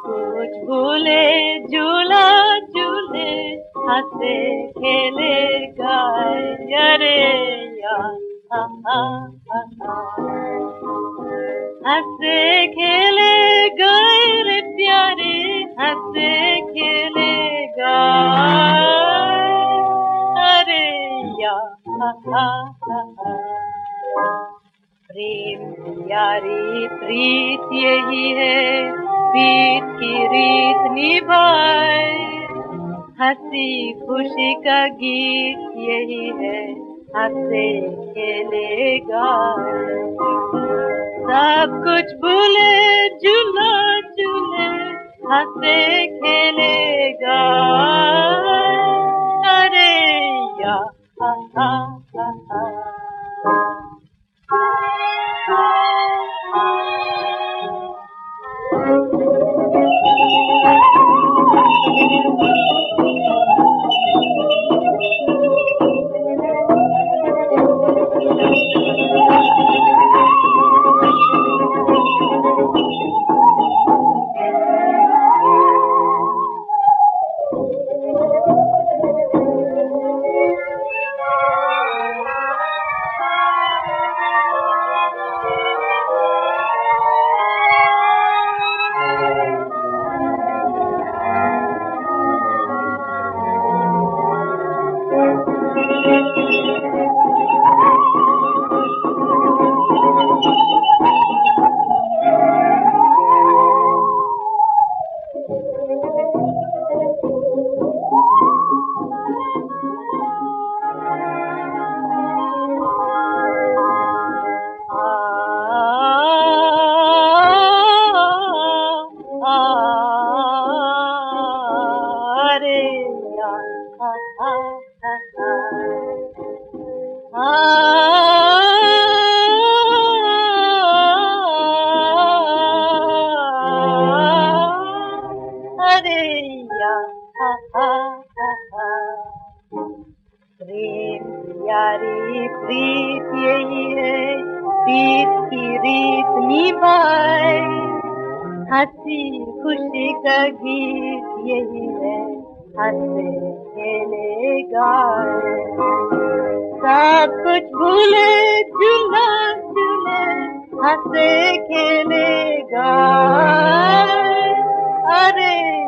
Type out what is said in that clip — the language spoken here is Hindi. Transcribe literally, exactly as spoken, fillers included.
कुछ भूले झूला झूले हंसे खेले गाए अरे या हा हा हा हा। हंसे खेले गाए रे प्यारे हंसे खेले गाए अरे या हा हा हा हा। प्रेम यारी प्रीत यही है प्रीत की रीत निभाए हंसी खुशी का गीत यही है हंसे खेले गाए। सब कुछ भूले झूला झूले हंसे खेले गाए अरे या हा हा हा हा। प्रेम यारी प्रीत यही है प्रीत की रीत निभाए हंसी खुशी का गीत यही है हंसे खेले गाए। सब कुछ भूले झूला झूले हंसे खेले गाए अरे